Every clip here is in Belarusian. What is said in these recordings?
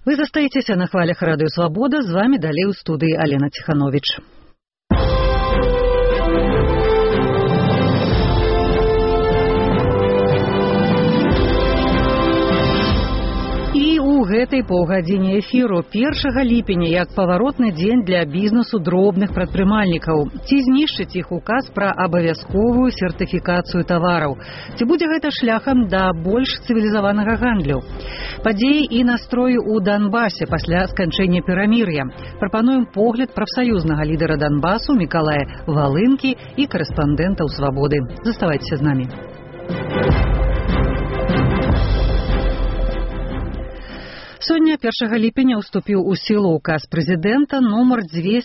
Вы застаецеся на хвалях Радыё Свабода, з вами далей у студыі Алена Ціхановіч. У гэтай паўгадзіне эфіру 1 ліпеня як паваротны дзень для бізнесу дробных прадпрымальнікаў. Ці знішчыць іх указ пра абавязковую сертыфікацыю тавараў? Ці будзе гэта шляхам да больш цывілізаванага гандлю? Падзеі і настроі ў Донбасе пасля сканчэння перамір'я. Прапануем погляд прафсаюзнага лідара Донбасу Мікалая Валынкі і корэспандэнтаў Свабоды. Заставайцеся з намі. Сёння 1 ліпеня ўступіў у сілу указ прэзідэнта нумар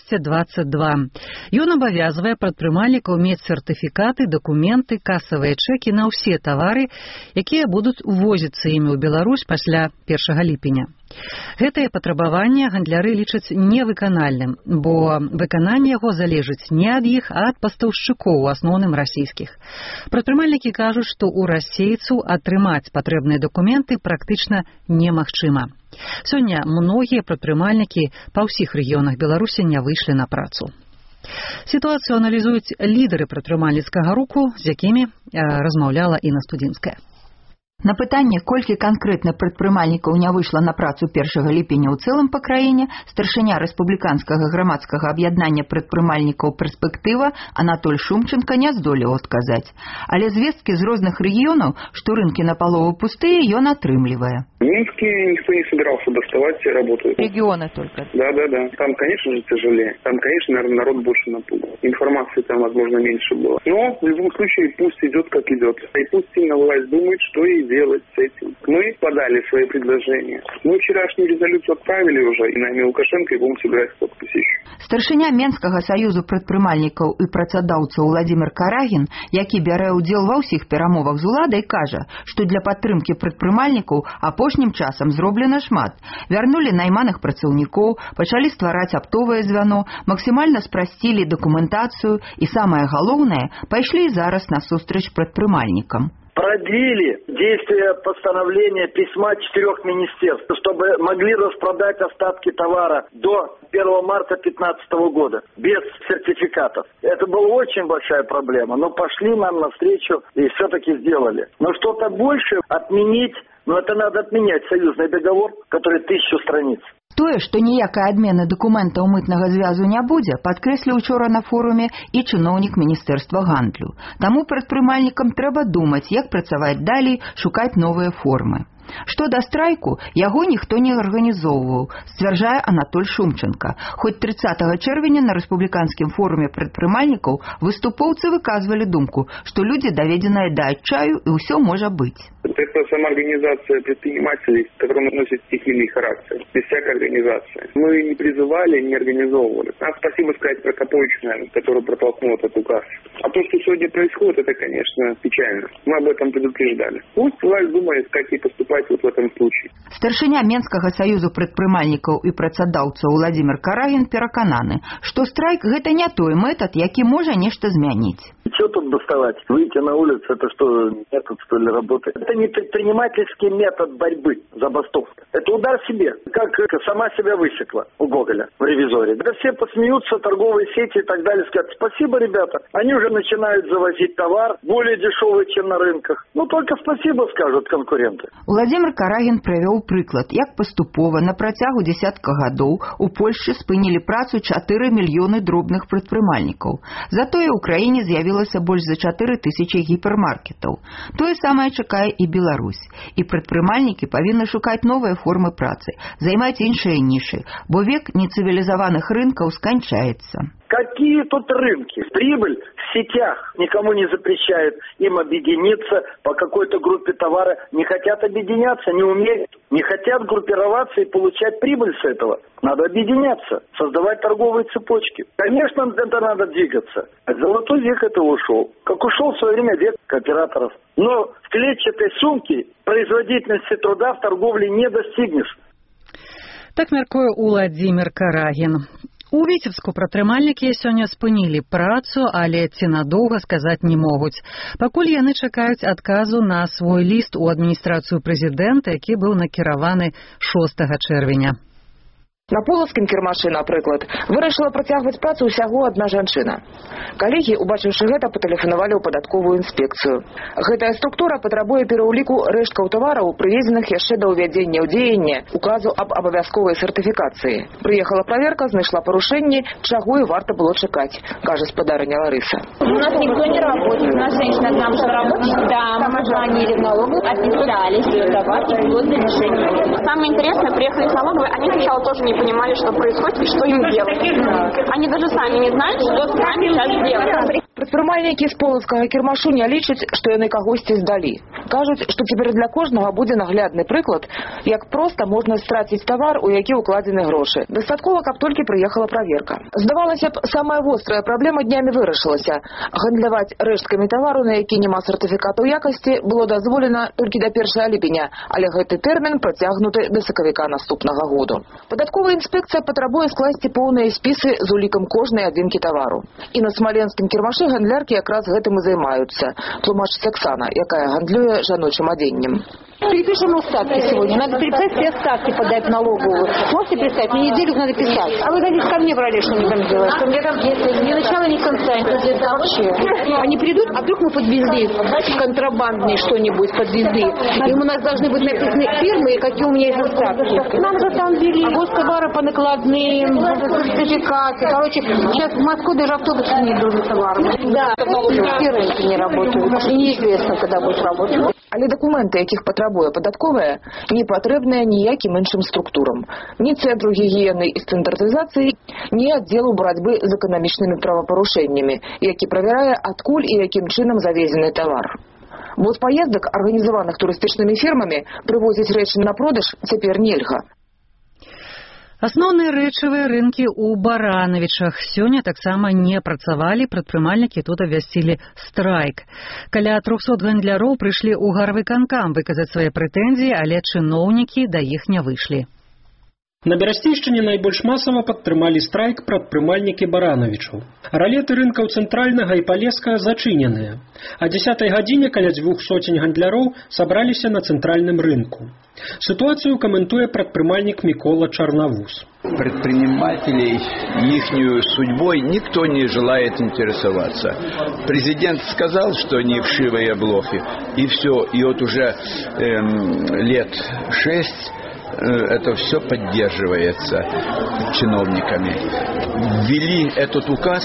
222. Ён абавязвае прадпрымальнікаў мець сертыфікаты, дакументы, касавыя чэкі на ўсе тавары, якія будуць увозіцца імі ў Беларусь пасля 1 ліпеня. Гэтае патрабаванне гандляры лічаць невыканальным, бо выкананне яго залежыць не ад іх, а ад пастаўшчыкоў, у асноўным расійскіх. Прадпрымальнікі кажуць, што ў расейцу атрымаць патрэбныя дакументы практычна немагчыма. Сёння многія прадпрымальнікі па ўсіх рэгіёнах Беларусі не выйшлі на працу. Сітуацыю аналізуюць лідары прадпрымальніцкага руху, з якімі размаўляла Інна Студзінская. На пытанне, колькі канкрэтна прадпрымальнікаў не выйшла на працу 1 ліпеня ў цэлым па краіне, старшыня рэспубліканскага грамадскага аб'яднання прадпрымальнікаў «Перспектыва» Анатоль Шумченко не здолеў адказаць. Але звесткі з розных рэгіёнаў, што рынкі напалову пустыя, ён атрымлівае. В Минске никто не собирался доставать, все работают. Регионы только. Да. Там, конечно же, тяжелее. Там, конечно, наверное, народ больше напуган. Информации там, возможно, меньше было. Но в любом случае пусть идет, как идет. И пусть сильно власть думает, что ей делать с этим. Мы подали свои предложения. Мы вчерашнюю резолюцию отправили уже и нами Лукашенко, и будем собирать подписи еще. Старшыня Менскага саюзу прадпрымальнікаў і працадаўцаў Владимир Карагін, які бярэ ўдзел ва ўсіх перамовах з уладай, кажа, што для падтрымкі прадпрымальнікаў апошнім часам зроблена шмат. Вярнулі найманых працаўнікоў, пачалі ствараць аптовае звяно, максімальна спрасцілі дакументацыю і, самае галоўнае, пайшлі зараз насустрач прадпрымальнікам. Продлили действие постановления письма 4 министерств, чтобы могли распродать остатки товара до 1 марта 2015 года без сертификатов. Это была очень большая проблема, но пошли нам навстречу и все-таки сделали. Но что-то больше отменить, это надо отменять союзный договор, который 1000 страниц. Тое, што ніякай адмены дакументаў мытнага звязу не будзе, падкрэсліў учора на форуме і чыноўнік Міністэрства гандлю. Таму прадпрымальнікам трэба думаць, як працаваць далей, шукаць новыя формы. Што да страйку, яго ніхто не арганізоўваў, сцвярджае Анатоль Шумченко. Хоць 30 чэрвеня на рэспубліканскім форуме прадпрымальнікаў выступоўцы выказвалі думку, што людзі даведзеныя да адчаю і ўсё можа быць. Это самоорганизация предпринимателей, которая носит стихийный характер, без всякой организации. Мы не призывали, не организовывали. Надо спасибо сказать Прокоповичу, наверное, который протолкнул этот указ. А то, что сегодня происходит, это, конечно, печально. Мы об этом предупреждали. Пусть власть думает, как ей поступать вот в этом случае. Старшыня Менскага саюзу прадпрымальнікаў і працадаўцаў Владимир Карагін перакананы, што страйк гэта не той метод, які можа нешта змяніць. Что тут доставать? Выйти на улицу, это что, метод, что ли, работы? Это не предпринимательский метод борьбы, забастовка. Это удар себе, как сама себя высекла у Гоголя в «Ревизоре». Да все посмеются, торговые сети и так далее, скажут: спасибо, ребята, они уже начинают завозить товар более дешевый, чем на рынках. Только спасибо скажут конкуренты. Владимир Карагін прывёў прыклад, як паступова на працягу дзесятка гадоў у Польшчы спынілі працу 4 мільёны дробных прадпрымальнікаў. Затое ў краіне з'явілася больш за 4000 гіпермаркетаў. Тое самае чакае і Беларусь. І прадпрымальнікі павінны шукаць новыя формы працы, займаць іншыя нішы, бо век нецывілізаваных рынкаў сканчаецца. Какие тут рынки? Прибыль в сетях никому не запрещает им объединиться по какой-то группе товара. Не хотят объединяться, не умеют. Не хотят группироваться и получать прибыль с этого. Надо объединяться, создавать торговые цепочки. Конечно, это надо двигаться. Золотой век это ушел. Как ушел в свое время век кооператоров. Но в клетчатой сумке производительности труда в торговле не достигнешь. Так мяркуе Уладзімір Карагін. У Віцебску прадпрымальнікі сёння спынілі працу, але ці надоўга сказаць не могуць. Пакуль яны чакаюць адказу на свой ліст у адміністрацыю прэзідэнта, які быў накіраваны 6 чэрвеня. На полацкім кірмашы, напрыклад, вырашыла працягваць працу ўсяго адна жанчына. Калегі, убачыўшы гэта, патэлефанавалі ў падатковую інспекцыю. Гэтая структура патрабуе пераўліку рэшткаў тавараў, прывезеных яшчэ да ўвядзення ў дзеянне указу аб абавязковай сертыфікацыі. Прыехала праверка, знайшла парушэнні, чаго і варта было чакаць, кажа спадарыня Ларыса. У нас никто не работает. У нас женщина к нам что работает? Да, мы звонили в налоговую, отписались товар и вплоть до решения. Самое интересное, приехали в налоговую, они сначала тоже не понимали, что происходит и что им делать. Они даже сами не знают, что с нами сейчас делать. Прадпрымальнікі з полацкага кірмашу не лічаць, што яны кагосьці здалі. Кажуць, што цяпер для кожнага будзе наглядны прыклад, як проста можна страціць тавар, у які ўкладзены грошы. Дастаткова, каб толькі прыехала праверка. Здавалася б, самая вострая праблема днямі вырашылася. Гандляваць рэшткамі тавару, на які няма сертыфікату якасці, было дазволена толькі да 1 ліпеня, але гэты тэрмін працягнуты да сакавіка наступнага году. Падатковая інспекцыя патрабуе скласці поўныя спісы з улікам кожнай адзінкі тавару. І на смаленскім кірмашы гандляркі якраз гэтым і займаюцца, тлумачыць Оксана, якая гандлюе жаночым адзеннем. Перепишем остатки сегодня. Надо переписать все остатки, подать в налоговую. Можете представить? Мне неделю надо писать. А вы дадите ко мне брали, что они там делают? Что мне там делают? Ни начала, ни конца. Это вообще. Они придут, а вдруг мы подвезли контрабандные что-нибудь, подвезли. И у нас должны быть написаны фирмы, и какие у меня есть остатки. Нам же там вели гостовары по накладным, сертификаты. Короче, сейчас в Москву даже автобусы не идут за товаром. Да, все рынки не работают. И неизвестно, когда будут работать. Але дакументы, якіх патрабуе падатковая, не патрэбныя ніякім іншым структурам. Ні цэнтру гігіены і стандартызацыі, ні аддзелу барацьбы з эканамічнымі правапарушэннямі, які правярае, адкуль і якім чынам завезены тавар. Бо з паездак, арганізаваных турыстычнымі фірмамі, прывозіць рэчы на продаж цяпер нельга. Асноўныя рэчавыя рынкі ў Баранавічах сёння таксама не працавалі, прадпрымальнікі тут абвясцілі страйк. Каля 300 гандляроў прыйшлі ў гарвыканкам выказаць свае прэтэнзіі, але чыноўнікі да іх не выйшлі. На Берасцейшчыне найбольш масава падтрымалі страйк прадпрымальнікі Баранавічаў. Ралеты рынкаў цэнтральнага і Палескага зачыненыя. А 10 гадзіне каля 200 гандляроў сабраліся на цэнтральным рынку. Ситуацию комментует предпринимальник Микола Чарновус. Предпринимателей, ихнюю судьбой никто не желает интересоваться. Президент сказал, что они вшивые блохи, и все. И вот уже лет 6 это все поддерживается чиновниками. Ввели этот указ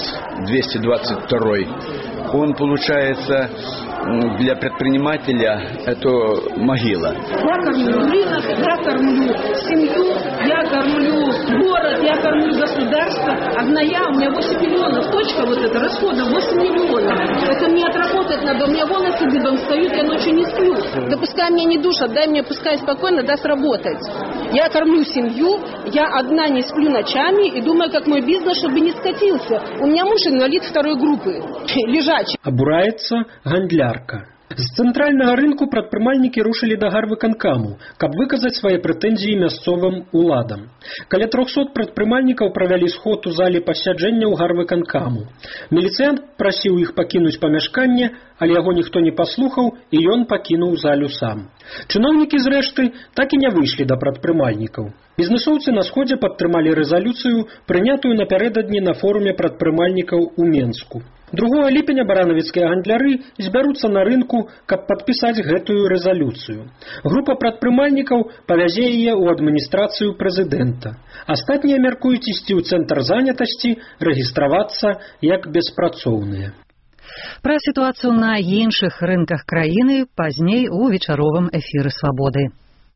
222, он получается для предпринимателя это могила. Я кормлю рынок, я кормлю семью, я кормлю город, я кормлю государство. Одна я, у меня 8 миллионов, точка вот эта, расходы 8 миллионов. Это мне отработать надо, у меня волосы дыбом встают, я ночью не сплю. Да пускай меня не душат, дай мне пускай спокойно даст работать. Я кормлю семью, я одна не сплю ночами и думаю, как мой бизнес, чтобы не скатился. У меня муж инвалид 2 группы, лежачий. Обурается гандлярка. З цэнтральнага рынку прадпрымальнікі рушылі да гарвыканкаму, каб выказаць свае прэтэнзіі мясцовым уладам. Каля 300 прадпрымальнікаў правялі сход у зале пасяджэнняў гарвыканкаму. Міліцыянт прасіў іх пакінуць памяшканне, але яго ніхто не паслухаў, і ён пакінуў залю сам. Чыноўнікі, зрэшты, так і не выйшлі да прадпрымальнікаў. Бізнесоўцы на сходзе падтрымалі рэзалюцыю, прынятую напярэдадні на форуме прадпрымальнікаў у Менску. 2 ліпеня баранавіцкія гандляры збяруцца на рынку, каб падпісаць гэтую рэзалюцыю. Група прадпрымальнікаў павязе яе ў адміністрацыю прэзідэнта. Астатнія мяркуюць ісці ў цэнтр занятасці, рэгістравацца як беспрацоўныя. Пра сітуацыю на іншых рынках краіны пазней у вечаровым эфіры «Свабоды».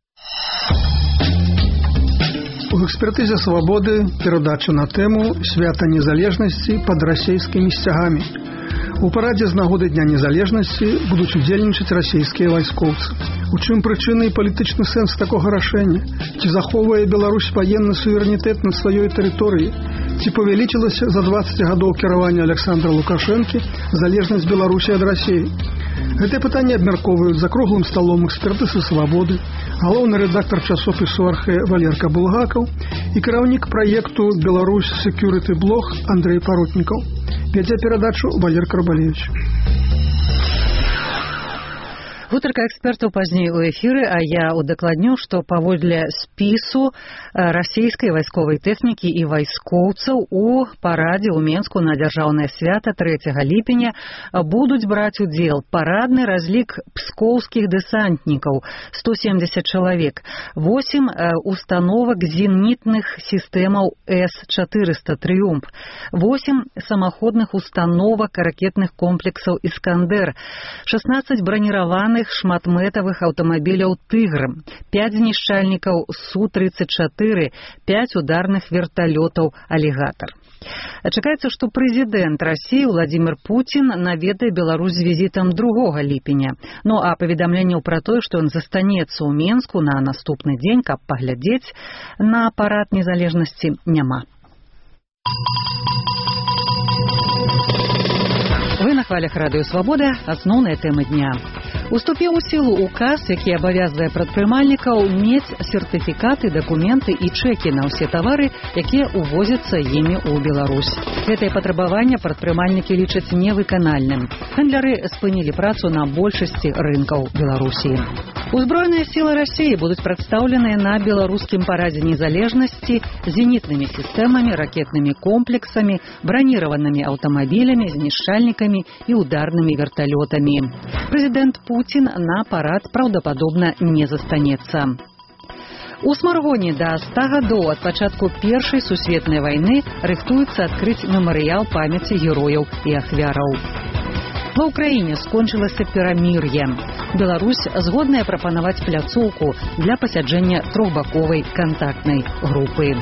У экспертызе «Свабоды» перадача на тэму «Свята незалежнасці пад расійскімі сцягамі». У парадзе з нагоды Дня незалежнасці будуць удзельнічаць расійскія вайскоўцы. У чым прычыны і палітычны сэнс такога рашэння? Ці захоўвае Беларусь ваенны суверэнітэт на сваёй тэрыторыі? Ці павялічылася за 20 гадоў кіравання Александра Лукашэнкі залежнасць Беларусі ад Расіі? Гэтае пытанне абмяркоўваюць за круглым сталом эксперты са свабоды, галоўны рэдактар часопісу «Архэ» Валерка Булгакаў і кіраўнік праекту «Беларусь Security Blog» Андрей Парутнікаў. Вядзе перадачу Валер Карбалевич. Гутарка экспертаў пазней у эфіры, а я удакладню, што паводле спісу расійскай вайсковай тэхнікі і вайскоўцаў у парадзе ў Менску на дзяржаўнае свята 3 ліпеня будуць браць удзел парадны разлік пскоўскіх дэсантнікаў 170 чалавек, 8 установак зенітных сістэмаў С-400 «Трыумф», 8 самаходных установак ракетных комплексаў «Іскандер», 16 браніраваных шматметавых аўтамабіляў «Тыгр», 5 знішчальнікаў Су-34, 5 ударных верталётаў «Алігатар». Чакаецца, што прэзідэнт Расіі Владзімір Пуцін наведае Беларусь з візітам 2 ліпеня. Ну а паведамленняў пра тое, што ён застанецца ў Менску на наступны дзень, каб паглядзець на парад незалежнасці, няма. Вы на хвалях Радыё Свабода. Асноўныя тэмы дня. Уступіў у сілу указ, які абавязвае прадпрымальнікаў мець сертыфікаты, дакументы і чэкі на ўсе тавары, якія ўвозяцца імі ў Беларусь. Гэтае патрабаванне прадпрымальнікі лічаць невыканальным. Гандляры спынілі працу на большасці рынкаў Беларусі. Узброеныя сілы Расіі будуць прадстаўленыя на беларускім парадзе незалежнасці зенітнымі сістэмамі, ракетнымі комплексамі, браніраванымі аўтамабілямі, знішчальнікамі і ударнымі верталётамі. Прэзідэнт Пуцін на парад праўдападобна не застанецца. У Смаргоне да 100 гадоў ад пачатку Першай сусветнай вайны рыхтуецца адкрыць мемарыял памяці герояў і ахвяраў. Ва ўкраіне скончылася перамір'е. Беларусь згодная прапанаваць пляцоўку для пасяджэння трохбаковай кантактнай групы.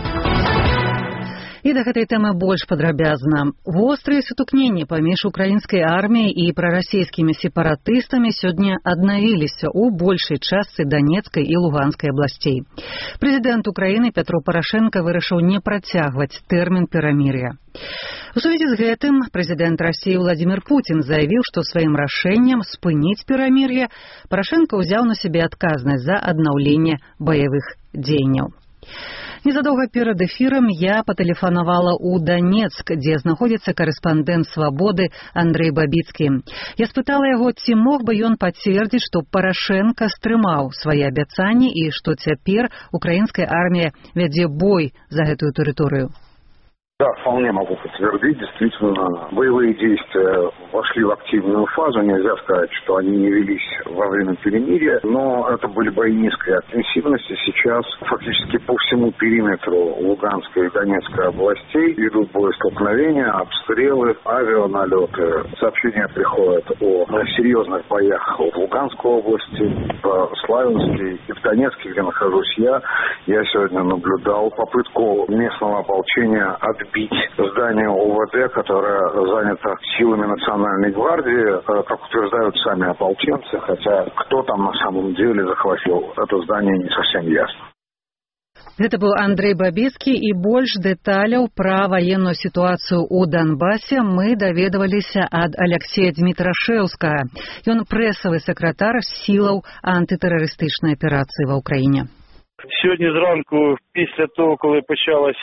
І да гэтай тэмы больш падрабязна. Вострыя сутыкненні паміж украінскай арміяй і прарасійскімі сепаратыстамі сёння аднавіліся ў большай частцы Данецкай і Луганскай абласцей. Прэзідэнт Украіны Пятро Парашенка вырашыў не працягваць тэрмін перамір'я. У сувязі з гэтым прэзідэнт Расіі Владзімір Пуцін заявіў, што сваім рашэннем спыніць перамір'е Парашенка ўзяў на сябе адказнасць за аднаўленне баявых дзеянняў. Незадоўга перад эфірам я патэлефанавала ў Данецк, дзе знаходзіцца карэспандэнт «Свабоды» Андрей Бабіцкі. Я спытала яго, ці мог бы ён пацвердзіць, што Парашенка стрымаў свае абяцанні і што цяпер украінская армія вядзе бой за гэтую тэрыторыю. Да, вполне могу подтвердить. Действительно, боевые действия вошли в активную фазу. Нельзя сказать, что они не велись во время перемирия, но это были бои низкой интенсивности. Сейчас фактически по всему периметру Луганской и Донецкой областей идут боестолкновения, обстрелы, авианалеты. Сообщения приходят о серьезных боях в Луганской области, в Славянске и в Донецке, где нахожусь я. Я сегодня наблюдал попытку местного ополчения отбить здание ОВД, которое занято силами Национальной гвардии, как утверждают сами ополченцы, хотя кто там на самом деле захватил это здание, не совсем ясно. Гэта быў Андрей Бабіцкі, і больш дэталяў пра ваенную сітуацыю ў Донбасе мы даведаваліся ад Алексея Дмітрашэўскага. Ён прэсавы сакратар сілаў антытэрарыстычнай аперацыі ва ўкраіне. Сьогодні зранку, після того, коли почалась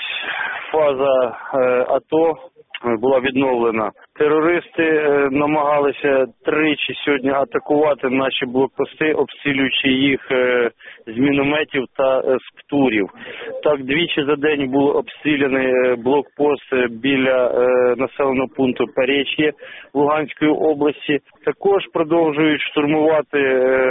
фаза АТО, була відновлена. Терористи намагалися тричі сьогодні атакувати наші блокпости, обстрілюючи їх з мінометів та з птурів. Так, двічі за день було обстріляний блокпост біля населеного пункту Перечє Луганської області. Також продовжують штурмувати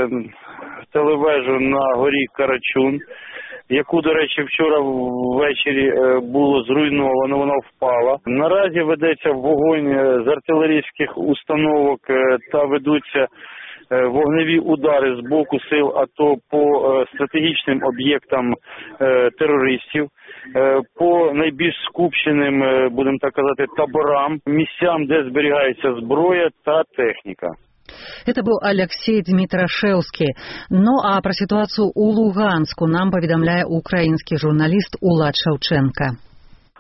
телевежу на горі Карачун, яку, до речі, вчора ввечері було зруйновано, вона впала. Наразі ведеться вогонь з артилерійських установок та ведуться вогневі удари з боку сил АТО по стратегічним об'єктам терористів, по найбільш скупченим, будемо так казати, таборам, місцям, де зберігається зброя та техніка. Это быў Алексей Дмітрашэўскі. Ну а пра сітуацыю ў Луганску нам паведамляе украінскі журналіст Улад Шаўчэнка.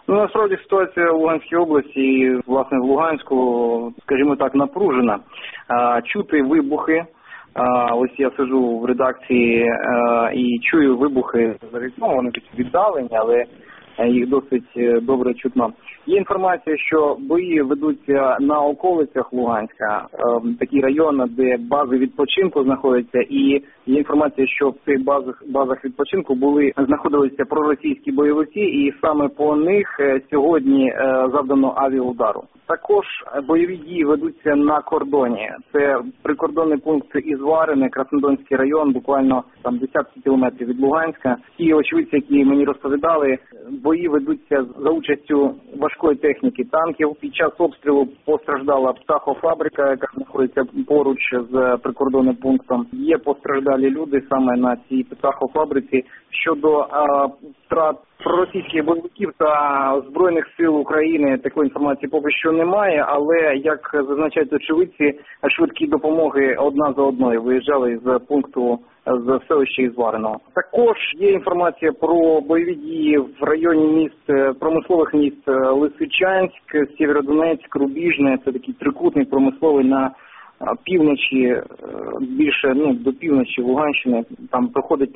Насправді ситуація в Луганській області і, власне, в Луганську, скажімо так, напружена. Чути вибухи. Ось я сиджу в редакції і чую вибухи за вікном, вони віддалені, але їх досить добре чутно. Є інформація, що бої ведуться на околицях Луганська, такий район, де бази відпочинку знаходяться, і є інформація, що в цих базах відпочинку знаходилися проросійські бойовики, і саме по них сьогодні завдано авіаудару. Також бойові дії ведуться на кордоні. Це прикордонний пункт Ізварине, Краснодонський район, буквально там десятки кілометрів від Луганська. Ті очевидці, які мені розповідали, бої ведуться за участю важкої техніки, танків. Під час обстрілу постраждала птахофабрика, яка знаходиться поруч з прикордонним пунктом. Є постраждалі люди саме на цій птахофабриці. Щодо втрат проросійських бойовиків та Збройних сил України, такої інформації поки що немає, але, як зазначають очевидці, швидкі допомоги одна за одною виїжджали з пункту з селища Ізвариного. Також є інформація про бойові дії в районі міст, промислових міст Лисичанськ, Сєвєродонецьк, Рубіжне. Це такий трикутний промисловий на півночі, більше до півночі Луганщини. Там проходить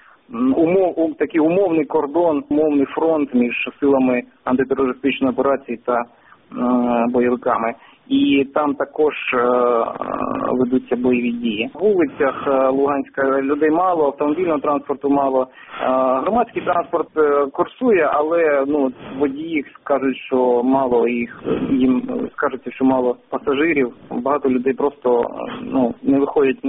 такий умовний кордон, умовний фронт між силами антитерористичної операції та бойовиками. І там також ведуться бойові дії. В вулицях Луганська людей мало, автомобільного транспорту мало. Громадський транспорт курсує, але водії кажуть, що мало їм скажуть, що мало пасажирів. Багато людей просто не виходять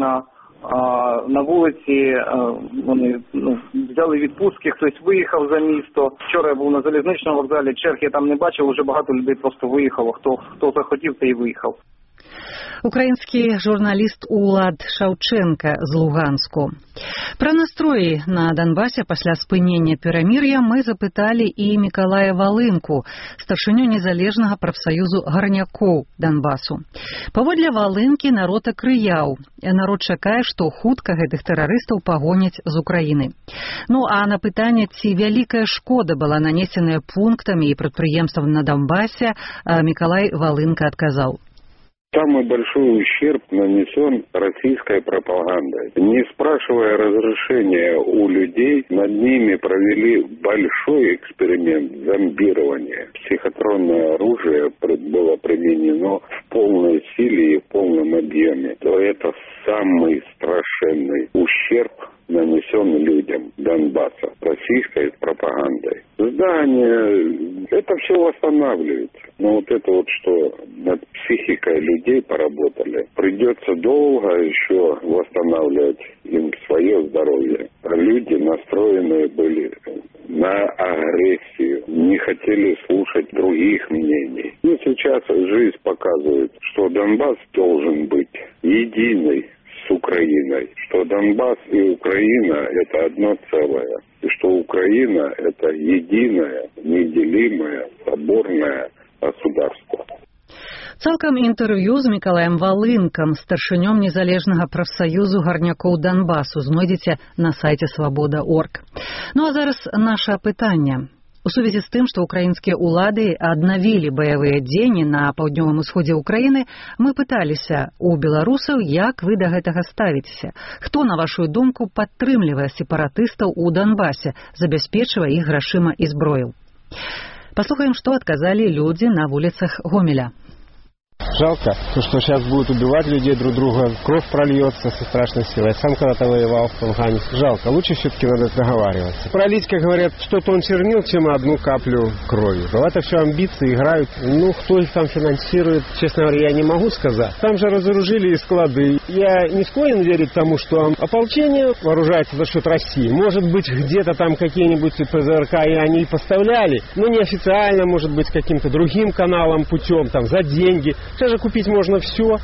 на вулиці, вони взяли відпустки, хтось виїхав за місто. Вчора я був на залізничному вокзалі, черг я там не бачив, вже багато людей просто виїхало. Хто захотів, той і виїхав. Украинский журналист Улад Шаўчэнка з Луганску. Пра настроі на Донбасе пасля спынення перамір'я мы запыталі і Мікалая Валынку, старшыню незалежнага прафсаюзу гарнякоў Донбасу. Паводле Валынкі народ акрыяў. Народ чакае, што хутка гэтых тэрарыстаў пагоняць з Украіны. А на пытанне, ці вялікая шкода была нанесеная пунктамі і прадпрыемствам на Донбасе, Мікалай Валынка адказаў. Самый большой ущерб нанесен российской пропагандой. Не спрашивая разрешения у людей, над ними провели большой эксперимент зомбирования. Психотронное оружие было применено в полной силе и в полном объеме. Это самый страшный ущерб, нанесен людям Донбасса российской пропагандой. Здания, это все восстанавливается. Но что над психикой людей поработали, придется долго еще восстанавливать им свое здоровье. Люди настроены были на агрессию, не хотели слушать других мнений. Сейчас жизнь показывает, что Донбасс должен быть единый с Украиной, что Донбасс и Украина – это одно целое, и что Украина – это единое, неделимое, соборное государство. Цалкам інтэрв'ю з Мікалаем Валынкам, старшынём незалежнага прафсаюзу гарнякоў Донбасу, знойдзеце на сайце свабода.орг. А зараз наша пытанне. У сувязі з тым, што украінскія ўлады аднавілі баявыя дзеянні на паўднёвым усходзе Украіны, мы пыталіся у беларусаў, як вы да гэтага ставіцеся. Хто, на вашу думку, падтрымлівае сепаратыстаў у Донбасе, забяспечвае іх грашыма і зброю? Паслухаем, што адказалі людзі на вуліцах Гомеля. Жалко, что сейчас будут убивать людей друг друга, кровь прольется со страшной силой. Я сам когда-то воевал в Афгане. Жалко, лучше все-таки надо договариваться. Пролить, как говорят, что-то он чернил, чем одну каплю крови. Это все амбиции, играют. Кто их там финансирует, честно говоря, я не могу сказать. Там же разоружили склады. Я не склонен верить тому, что ополчение вооружается за счет России. Может быть, где-то там какие-нибудь ПЗРК и они поставляли, но неофициально, может быть, каким-то другим каналом, путем, там, за деньги. Сейчас же купить можно все.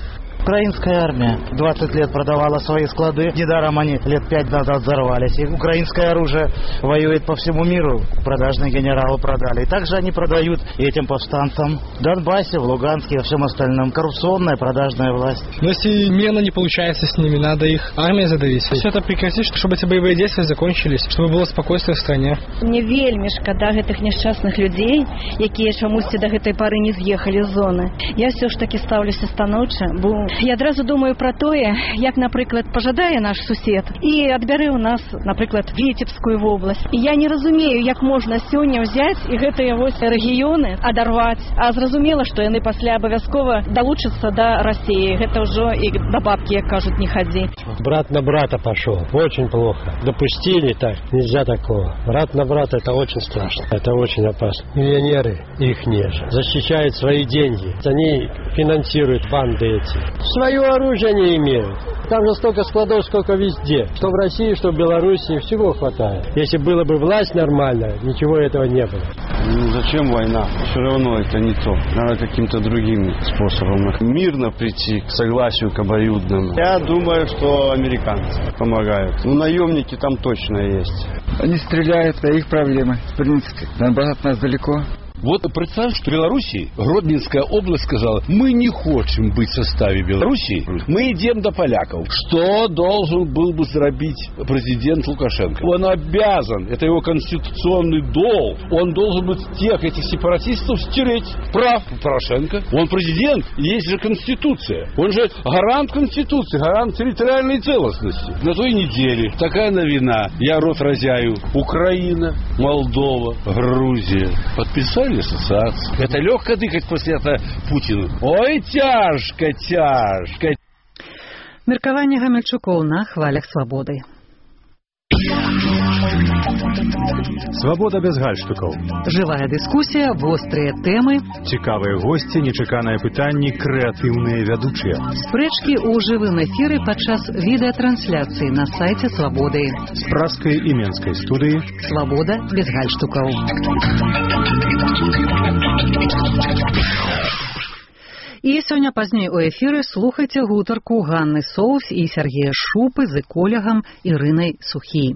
Украинская армия 20 лет продавала свои склады. Недаром они лет 5 назад взорвались. И украинское оружие воюет по всему миру. Продажные генералы продали. И также они продают этим повстанцам в Донбассе, в Луганске и во всем остальном. Коррупционная продажная власть. Но если мирно не получается с ними, надо их армией задавить. Все это прекратить, чтобы эти боевые действия закончились, чтобы было спокойствие в стране. Мне вельмі шкада гэтых несчастных людей, якія чамусьці до гэтай пары не з'ехалі з зоны. Я все ж таки ставлюся станоўча, бо я адразу думаю про тое, як, напрыклад, пожадае наш сусед і адбярэ у нас, напрыклад, Віцебскую вобласць. І я не разумею, як можна сёння взять і гэтыя вось рэгіёны адарваць, а зразумела, што яны пасля абавязкова далучацца да России. Гэта ўжо і да бабкі, як кажуць, не хадзі. Брат на брата пошел. Очень плохо. Допустили так. Нельзя такого. Брат на брата — это очень страшно. Это очень опасно. Миллионеры, их ниже, защищают свои деньги. Они финансируют банды эти. Свое оружие не имеют. Там же столько складов, сколько везде. Что в России, что в Беларуси. Всего хватает. Если была бы власть нормальная, ничего этого не было. Ну зачем война? Все равно это не то. Надо каким-то другим способом. Мирно прийти к согласию, к обоюдному. Я думаю, что американцы помогают. Ну, наемники там точно есть. Они стреляют, это их проблемы. В принципе, Донбасс от нас далеко. Вот представь, что в Беларуси Гродненская область сказала: мы не хотим быть в составе Беларуси, мы идем до поляков. Что должен был бы сделать президент Лукашенко? Он обязан, это его конституционный долг, он должен быть тех этих сепаратистов стереть. Прав Порошенко, он президент, есть же Конституция, он же гарант Конституции, гарант территориальной целостности. На той неделе такая новина, я рот разяю: Украина, Молдова, Грузия подписали ассоциацию. Это легко дыхать после этого Путину. Ой, тяжко. Меркаванне гамельчукоў на хвалях свабоды. Свабода без гальштукаў. Жывая дыскусія, вострыя тэмы, цікавыя госці, нечаканыя пытанні, крэатыўныя вядучыя. Спрэчкі ў жывым эфіры падчас відэатрансляцыі на сайце Свабоды. З пражскай і менскай студыі. Свабода без гальштукаў. І сёння пазней у эфіры слухайце гутарку Ганны Соус і Сергея Шупы з эколагам Ірынай Сухі.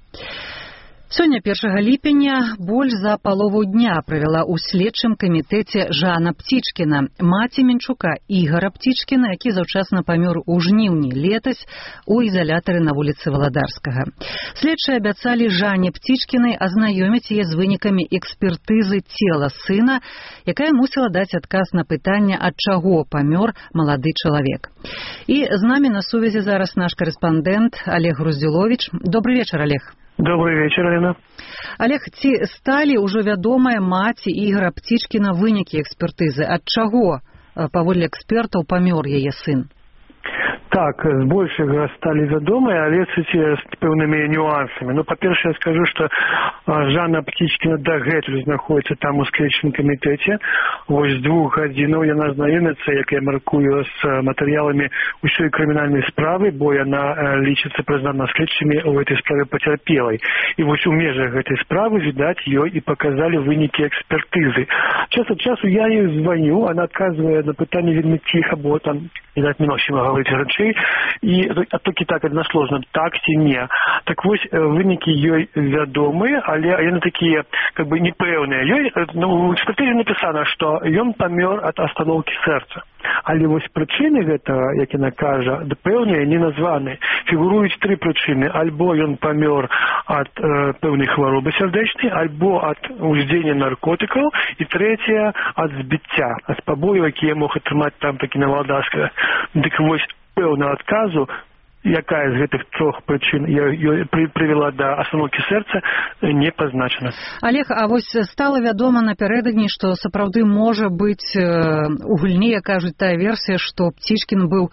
Сёння 1 ліпеня больш за палову дня правяла ў следчым камітэце Жана Птічкіна, маці Менчука Ігара Птічкіна, які заўчасна памёр у жніўні летась у ізалятары на вуліцы Валадарскага. Следчыя абяцалі Жане Птічкінай азнаёміць яе з вынікамі экспертызы цела сына, якая мусіла даць адказ на пытанне, ад чаго памёр малады чалавек. І з намі на сувязі зараз наш карэспандэнт Олег Груздзіловіч. Добрый вечар, Олег. Добрый вечер, Алена. Олег, ці сталі ўжо вядомыя маці Ігара Птічкіна вынікі экспертызы? Ад чаго, паводле экспертаў, памёр яе сын? Так, збольшага сталі вядомыя, але з пэўнымі нюансамі. Ну, па-першае, я скажу, што Жанна Птічкіна дагэтуль знаходзіцца там у следчым камітэце. Вось з 2 гадзінаў яна знаёміцца, як я маркую, з матэрыяламі ўсёй крымінальнай справы, бо яна лічыцца прызнана следчымі ў гэтай справе пацярпелай. І вось у межах гэтай справы, відаць, ёй і паказалі вынікі экспертызы. Час ад часу я ёй званю, она адказвае на пытанне вельмі ціха, бо там, відаць, немагчыма гаварыць рэчэй. І толькі так аднасложна, так ці не. Так вось вынікі ёй вядомыя, але яны такія как бы непэўныя. Ёй у экспертызе напісана, што ён памёр ад астаноўкі сэрца. Але вось прычыны гэтага, як яна кажа, пэўныя не названы. Фігуруюць 3 прычыны. Альбо ён памёр ад пэўнай хваробы сардэчнай, альбо ад уздзеяння наркотыкаў, і трэцяе ад збіцця, ад пабояў, якія мог атрымаць там такі на Валадарскага. Дык вось пэўна адказу, якая з гэтых 3 прычын прывяла да астаноўкі сэрца, не пазначана. Олег, а вось стала вядома напярэдадні, што сапраўды можа быць у гульні, як кажуць, тая версія, што Птічкін быў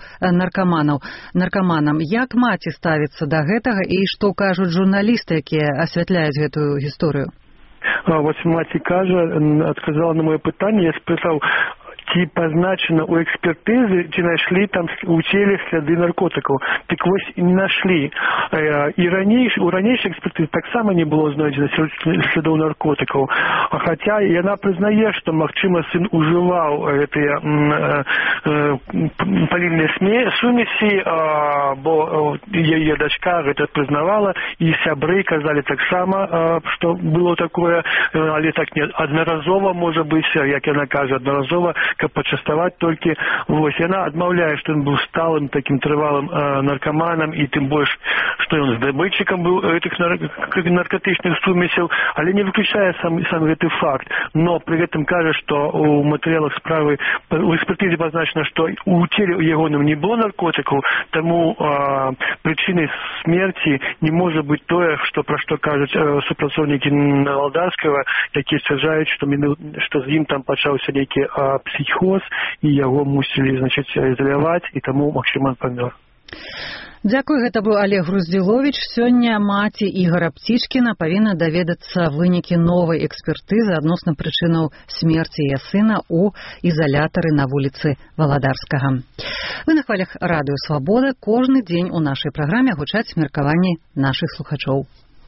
наркаманам. Як маці ставіцца да гэтага і што кажуць журналісты, якія асвятляюць гэтую гісторыю? Вось маці кажа, адказала на маё пытанне, я спытаў, ці пазначана ў экспертызы, ці знайшлі там у целе сляды наркотыкаў. Дык вось і не нашлі. І у ранейшых экспертыз таксама не было знойдзена слядоў наркотыкаў. Хаця яна прызнае, што, магчыма, сын ужываў гэтыя палільныя сумесі, бо яе дачка гэта прызнавала, і сябры казалі таксама, што было такое, але так не аднаразова, можа быць, як яна кажа, аднаразова, каб пачаставаць толькі. Вось, яна адмаўляе, што ён быў сталым такім трывалым наркаманам, і тым больш, што ён здабытчыкам быў гэтых наркотычных сумесяў, але не выключае сам гэты факт. Но пры гэтым кажа, што у матэрыялах справы у экспертызе пазначана, што у целе ягоным не было наркотыкаў, таму прычынай смерці не можа быць тое, пра што кажуць супрацоўнікі Валдарскага, якія сцвярджаюць, што з ім там пачаўся нейкі псіхоз, і яго мусілі, ізаляваць, і таму, магчыма, памёр. Дзякуй, гэта быў Олег Груздзіловіч. Сёння маці Ігора Птічкіна павінна даведацца вынікі новай экспертызы адносна прычынаў смерці яе сына ў ізалятары на вуліцы Валадарскага. Вы на хвалях радыё «Свабода». Кожны дзень у нашай праграме гучаць меркаванні нашых слухачоў.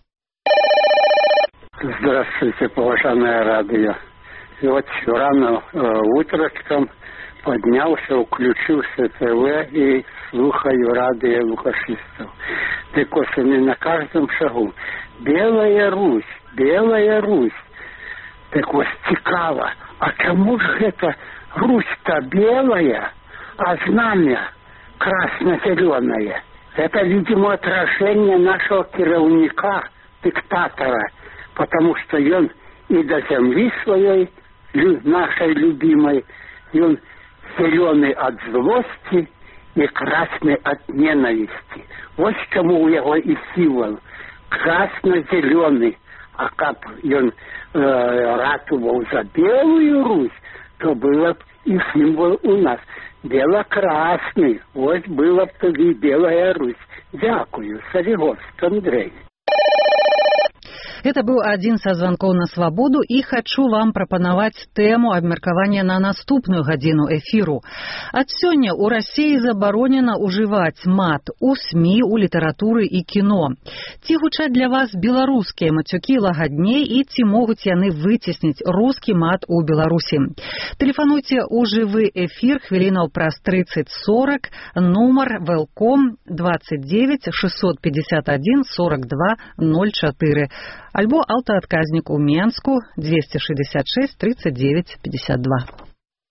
Здравствуйте, уважаемое радио. И вот рано утречком поднялся, включился ТВ и слухаю радио лукашистов. Так вот, на каждом шагу «Белая Русь, Белая Русь». Так вот, цікаво, а чему же это Русь-то белая, а знамя красно-зеленое? Это, видимо, отражение нашего кировника, диктатора, потому что он и до земли своей, нашей любимой, и он зеленый от злости и красный от ненависти. Вот чему у него и символ. Красно-зеленый. А как он ратувал за белую Русь, то было и символ у нас. Бело-красный. Вот была бы и белая Русь. Дякую. Савіговск Андрей. Гэта быў адзін са званкоў на свабоду, і хачу вам прапанаваць тэму абмеркавання на наступную гадзіну эфіру. Ад сёння ў Расіі забаронена ўжываць мат у СМІ, у літаратуры і кіно. Ці гучаць для вас беларускія мацюкі лагадней, і ці могуць яны выцесніць рускі мат у Беларусі? Тэлефануйце ў жывы эфір хвілінаў праз 30-40, нумар Велком 29 651 42 04. Альбо аўтаадказнік у Менску 266 39 52.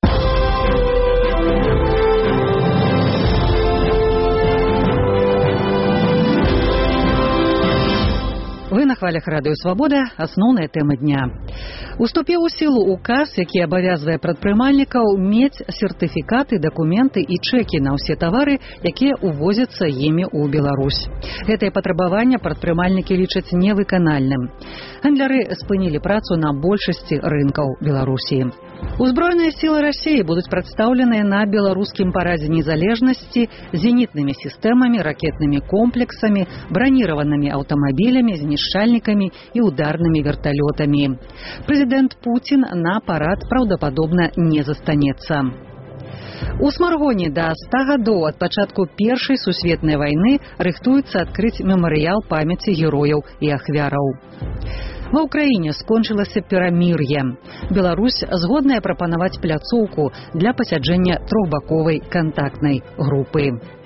Вы на хвалях радыё «Свабода». Асноўная тэма дня. Уступіў у сілу указ, які абавязвае прадпрымальнікаў мець сертыфікаты, дакументы і чэкі на ўсе тавары, якія ўвозяцца імі ў Беларусь. Гэтае патрабаванне прадпрымальнікі лічаць невыканальным. Гандляры спынілі працу на большасці рынкаў Беларусі. Узброеныя сілы Расіі будуць прадстаўленыя на беларускім парадзе незалежнасці зенітнымі сістэмамі, ракетнымі комплексамі, браніраванымі аўтамабілямі, знішчальнікамі і ударнымі верталётамі. Прэзідэнт Пуцін на парад праўдападобна не застанецца. У Смаргоне да 100 гадоў ад пачатку Першай сусветнай вайны рыхтуецца адкрыць мемарыял памяці герояў і ахвяраў. Ва ўкраіне скончылася перамір'е. Беларусь згодная прапанаваць пляцоўку для пасяджэння трохбаковай кантактнай групы.